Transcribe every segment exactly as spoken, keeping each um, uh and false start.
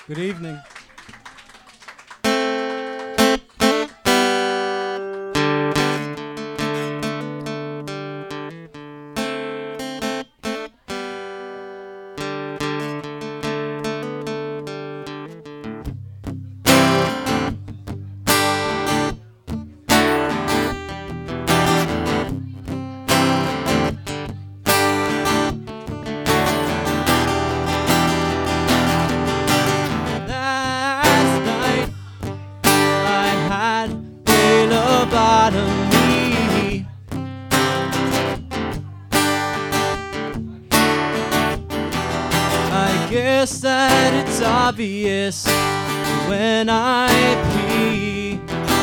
Good evening. Guess that it's obvious when I pee.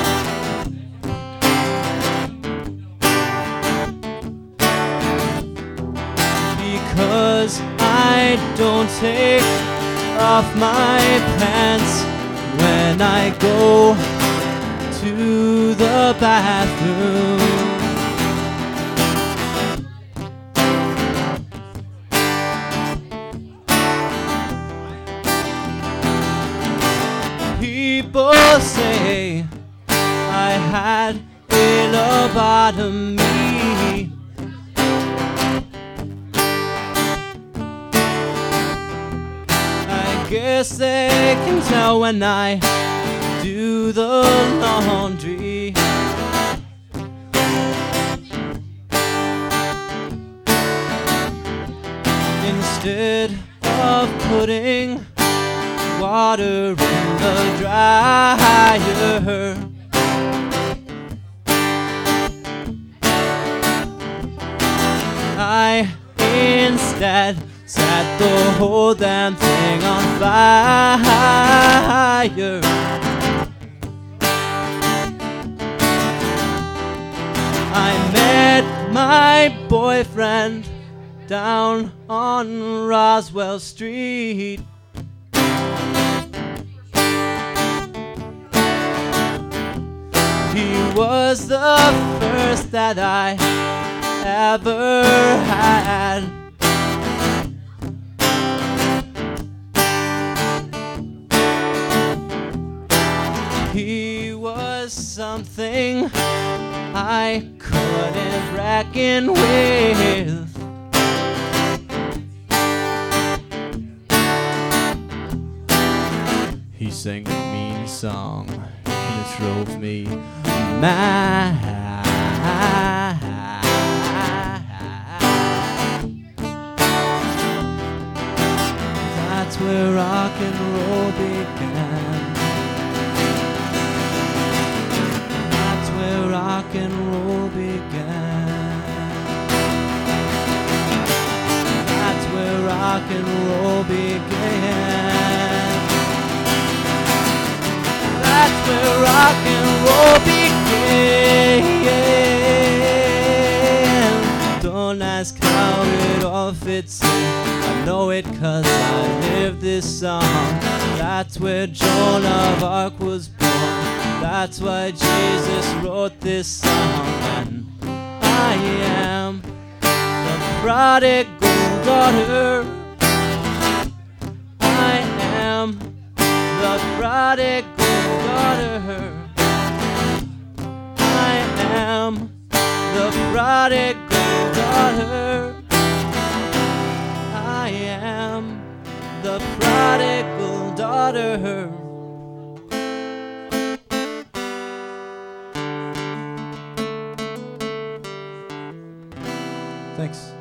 Because I don't take off my pants when I go to the bathroom. People say I had a lobotomy. I guess they can tell when I do the laundry. Instead of putting water in the dryer, I instead set the whole damn thing on fire. I met my boyfriend down on Roswell Street. He was the first that I ever had. He was something I couldn't reckon with. He sang a mean song and it drove me mad. That's where rock and roll began. That's where rock and roll began. That's where rock and roll began. That's where rock and roll began. Don't ask how it all fits in. I know it cause I live this song. That's where Joan of Arc was born. That's why Jesus wrote this song. And I am the prodigal daughter. I am the prodigal daughter. I am the prodigal daughter. I am the prodigal daughter. Thanks.